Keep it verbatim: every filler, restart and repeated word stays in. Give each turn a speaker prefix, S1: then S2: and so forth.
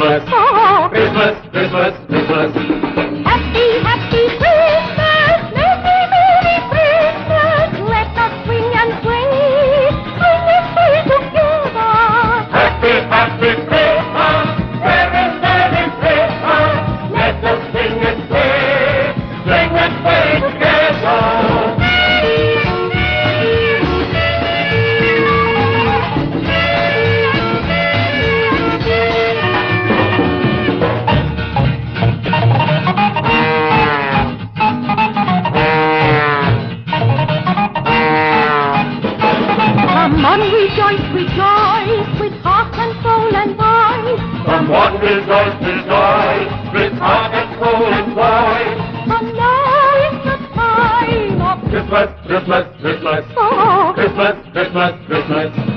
S1: Christmas.
S2: Oh,
S1: Christmas, Christmas, Christmas.
S2: happy, happy Christmas. Merry, Merry Christmas. Let us swing and sway. Swing and sway together.
S1: Happy, happy Christmas. Merry, Merry Christmas. Let us sing and play. Sing and play together.
S2: Come on, rejoice, rejoice, with heart and soul and voice.
S1: Come on, rejoice, rejoice, with heart and soul and voice.
S2: For now is the time of
S1: Christmas, Christmas, Christmas.
S2: oh,
S1: Christmas, Christmas, Christmas.